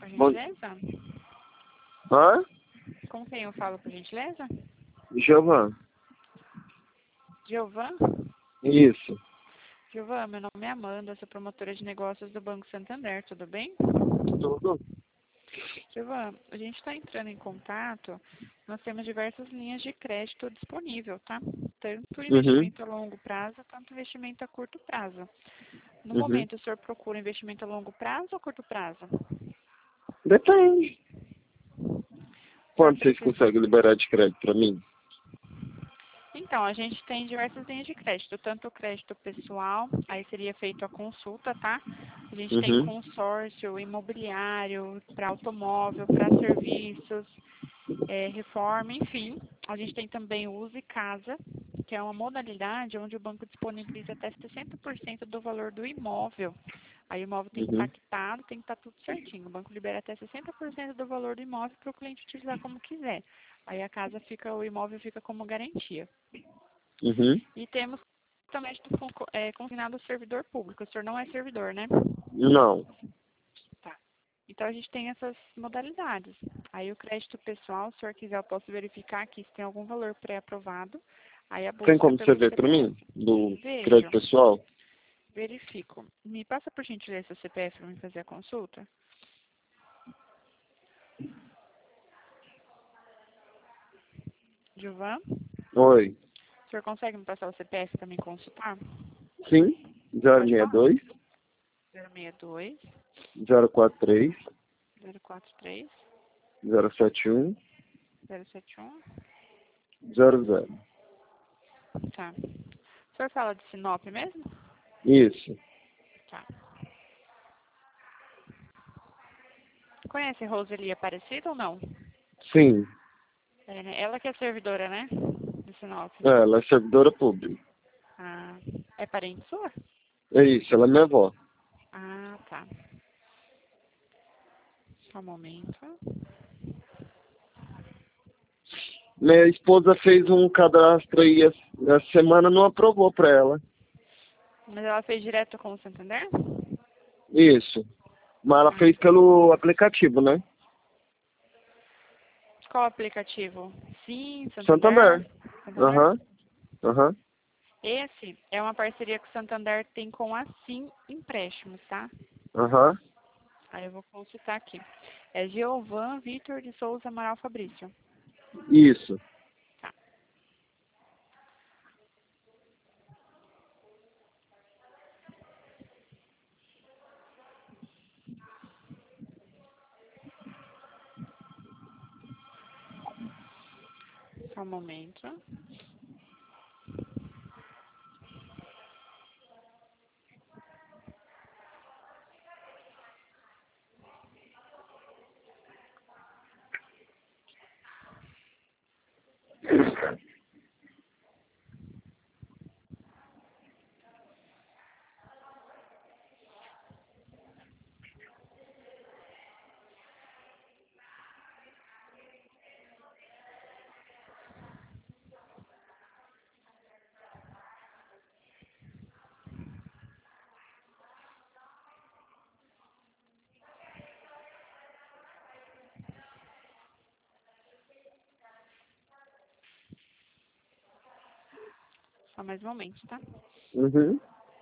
por Bom... gentileza? Hã? Com quem eu falo, por gentileza? Giovan. Giovan? Isso. Giovan, meu nome é Amanda, sou promotora de negócios do Banco Santander, tudo bem? Tudo? Giovan, a gente está entrando em contato, nós temos diversas linhas de crédito disponível, tá? Tanto Uhum. investimento a longo prazo, quanto investimento a curto prazo. No Uhum. momento, o senhor procura investimento a longo prazo ou curto prazo? Depende. O senhor Quanto vocês precisa... conseguem liberar de crédito pra mim? Então, a gente tem diversas linhas de crédito, tanto o crédito pessoal, aí seria feito a consulta, tá? A gente tem Uhum. consórcio, imobiliário, para automóvel, para serviços, reforma, enfim. A gente tem também o Use Casa, que é uma modalidade onde o banco disponibiliza até 60% do valor do imóvel. Aí o imóvel tem que estar Uhum. quitado, tem que estar tudo certinho. O banco libera até 60% do valor do imóvel para o cliente utilizar como quiser. Aí a casa fica, o imóvel fica como garantia. Uhum. E temos também consignado o servidor público. O senhor não é servidor, né? Não. Tá. Então a gente tem essas modalidades. Aí o crédito pessoal, se o senhor quiser, eu posso verificar aqui se tem algum valor pré-aprovado. Aí a Tem bolsa como você pelo ver pra mim? CPF. Do crédito Vejo, pessoal? verifico. Me passa por gentileza o CPF para me fazer a consulta. Gilvan, Oi. o senhor consegue me passar o CPF para me consultar? Sim. Pode falar. 062 062 043 043 071 071. 00. Tá. O senhor fala de Sinop mesmo? Isso. Tá. Conhece Roseli Aparecida ou não? Sim. É, né? Ela que é servidora, né? De Sinop. Ela é servidora pública. Ah, é parente sua? É isso, ela é minha avó. Ah, tá. Só um momento. Minha esposa fez um cadastro aí essa semana, não aprovou pra ela. Mas ela fez direto com o Santander? Isso. Mas ela Ah. fez pelo aplicativo, né? Qual aplicativo? Sim, Santander? Santander. Santander? Aham. Aham. Esse é uma parceria que o Santander tem com a Sim Empréstimos, tá? Aham. Aí eu vou consultar aqui. É Giovan Vitor de Souza Amaral Fabrício. Isso. Tá. Só um momento. Só mais um momento, tá? Uhum.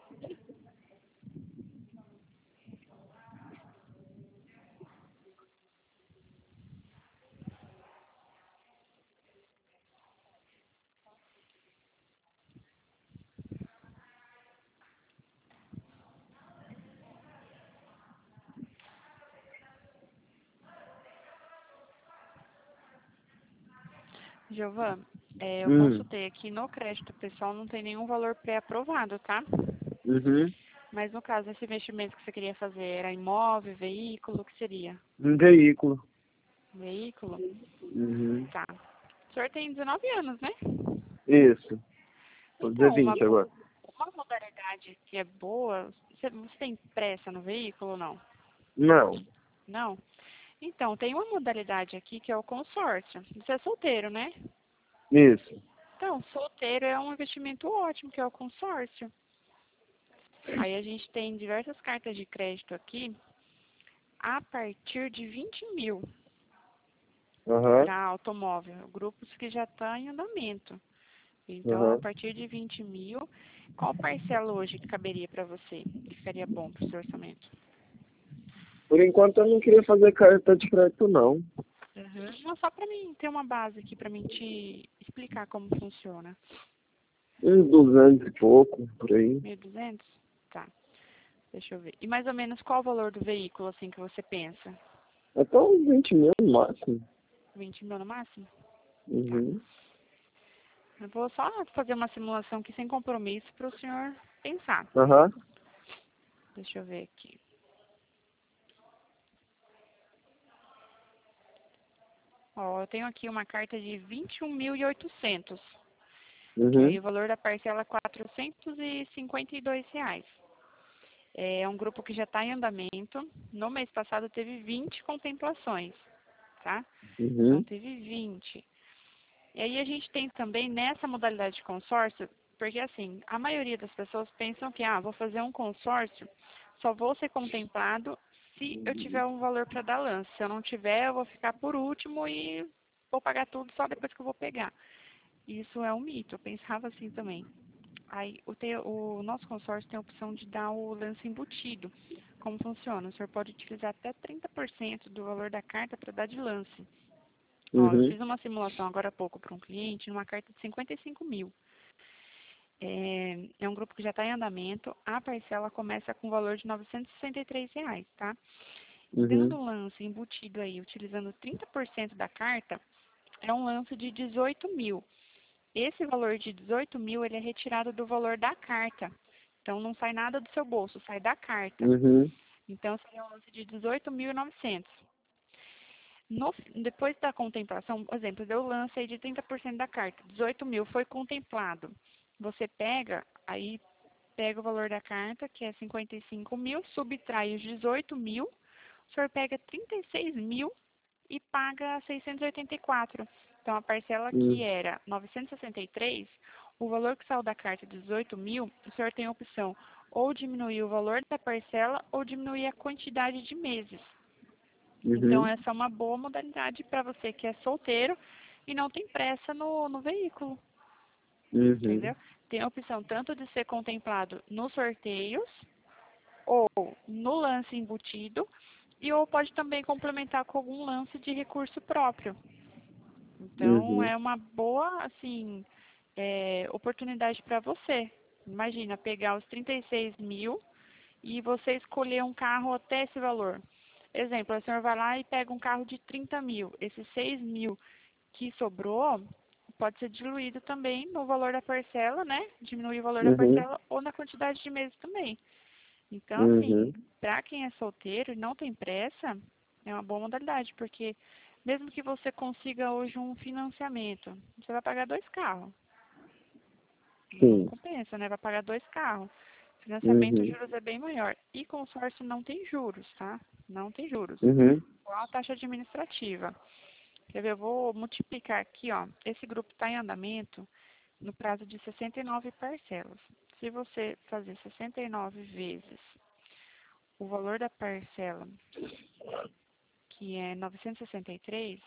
Giovan, eu Uhum. consultei aqui no crédito pessoal, não tem nenhum valor pré-aprovado, tá? Uhum. Mas no caso, esse investimento que você queria fazer era imóvel, veículo, o que seria? Um veículo. Veículo? Uhum. Tá. O senhor tem 19 anos, né? Isso. Vou dizer Então, 20 agora. uma modalidade que é boa, você tem pressa no veículo ou não? Não. Não? Então, tem uma modalidade aqui que é o consórcio. Você é solteiro, né? Isso. Então, solteiro é um investimento ótimo, que é o consórcio. Aí a gente tem diversas cartas de crédito aqui a partir de 20 mil Aham, para automóvel, grupos que já estão em andamento. Então, a aham. partir de 20 mil, qual parcela hoje que caberia para você? Que ficaria bom para o seu orçamento? Por enquanto eu não queria fazer carta de crédito, não. Uhum. Não, só para mim ter uma base aqui, para mim te explicar como funciona. Uns 200 e pouco, por aí. 1.200? Tá, deixa eu ver. E mais ou menos qual o valor do veículo, assim, que você pensa? Até uns 20 mil no máximo. 20 mil no máximo? Tá. Uhum. Eu vou só fazer uma simulação aqui sem compromisso para o senhor pensar. Aham. Deixa eu ver aqui. Ó, eu tenho aqui uma carta de 21.800, que aí Uhum. o valor da parcela é R$ 452. É um grupo que já está em andamento. No mês passado teve 20 contemplações, tá? Então Uhum. teve 20. E aí a gente tem também nessa modalidade de consórcio, porque assim, a maioria das pessoas pensam que, vou fazer um consórcio, só vou ser contemplado se eu tiver um valor para dar lance. Se eu não tiver, eu vou ficar por último e vou pagar tudo só depois que eu vou pegar. Isso é um mito, eu pensava assim também. Aí o nosso consórcio tem a opção de dar o lance embutido. Como funciona? O senhor pode utilizar até 30% do valor da carta para dar de lance. Ó, eu Uhum. fiz uma simulação agora há pouco para um cliente numa carta de 55 mil. É um grupo que já está em andamento. A parcela começa com o valor de R$ 963, tá? Dando Uhum. um lance embutido aí, utilizando 30% da carta, é um lance de 18 mil. Esse valor de 18 mil, ele é retirado do valor da carta. Então, não sai nada do seu bolso, sai da carta. Uhum. Então, seria um lance de 18.900. Depois da contemplação, por exemplo, deu o lance aí de 30% da carta, 18 mil foi contemplado. Você pega o valor da carta, que é 55 mil, subtrai os 18 mil, o senhor pega 36 mil e paga 684. Então, a parcela que Uhum. era 963, o valor que saiu da carta de 18 mil, o senhor tem a opção ou diminuir o valor da parcela ou diminuir a quantidade de meses. Então, Uhum. essa é uma boa modalidade para você que é solteiro e não tem pressa no veículo, Uhum. entendeu? Tem a opção tanto de ser contemplado nos sorteios ou no lance embutido e ou pode também complementar com algum lance de recurso próprio. Então, Uhum. é uma boa, assim, oportunidade para você. Imagina, pegar os 36 mil e você escolher um carro até esse valor. Exemplo, o senhor vai lá e pega um carro de 30 mil. Esses 6 mil que sobrou pode ser diluído também no valor da parcela, né? Diminuir o valor da Uhum. parcela ou na quantidade de meses também. Então, assim, Uhum. para quem é solteiro e não tem pressa, é uma boa modalidade, porque mesmo que você consiga hoje um financiamento, você vai pagar 2 carros. Não Sim. compensa, né? Vai pagar 2 carros. Financiamento, os Uhum. juros é bem maior. E consórcio não tem juros, tá? Não tem juros. Uhum. Qual a taxa administrativa? Quer ver? Eu vou multiplicar aqui, ó. Esse grupo está em andamento no prazo de 69 parcelas. Se você fazer 69 vezes o valor da parcela, que é 963,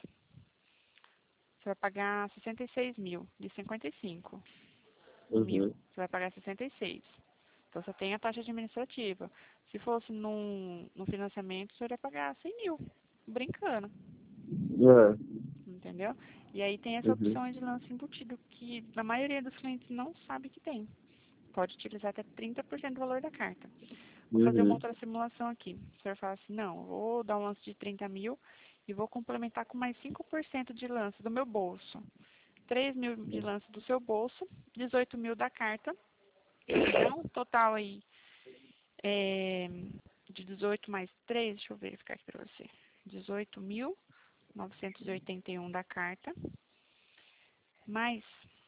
você vai pagar 66 mil, de 55 mil. Uhum. Você vai pagar 66. Então, você tem a taxa administrativa. Se fosse num financiamento, você ia pagar 100 mil, brincando, É. entendeu? E aí tem essa Uhum. opção de lance embutido, que a maioria dos clientes não sabe que tem. Pode utilizar até 30% do valor da carta. Vou fazer uma Uhum. outra simulação aqui. O senhor fala assim, não, vou dar um lance de 30 mil e vou complementar com mais 5% de lance do meu bolso. 3 mil de lance do seu bolso, 18 mil da carta, dá um total aí de 18 mais 3, deixa eu verificar aqui para você. 18.981 da carta, mais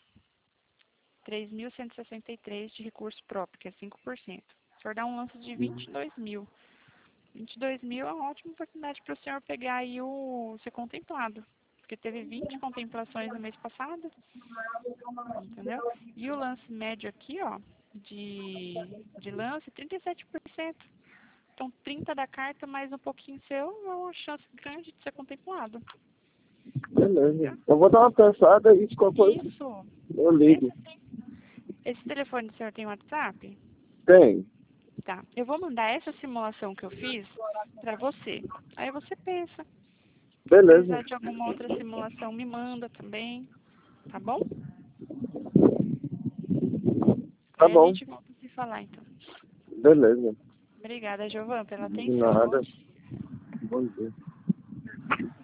3.163 de recurso próprio, que é 5%. O senhor dá um lance de 22 mil. 22 mil é uma ótima oportunidade para o senhor pegar aí ser contemplado. Porque teve 20 contemplações no mês passado, entendeu? E o lance médio aqui, ó, de lance, 37%. Então, 30 da carta mais um pouquinho seu, é uma chance grande de ser contemplado. Beleza. Eu vou dar uma pensada e qualquer coisa Isso. eu ligo. Esse telefone do senhor tem WhatsApp? Tem. Tá. Eu vou mandar essa simulação que eu fiz para você. Aí você pensa. Se Beleza. precisar de alguma outra simulação, me manda também. Tá bom? Tá Aí a bom. gente volta a se falar, então. Beleza. Obrigada, Giovana, pela De atenção. Bom nada. dia. Bom dia.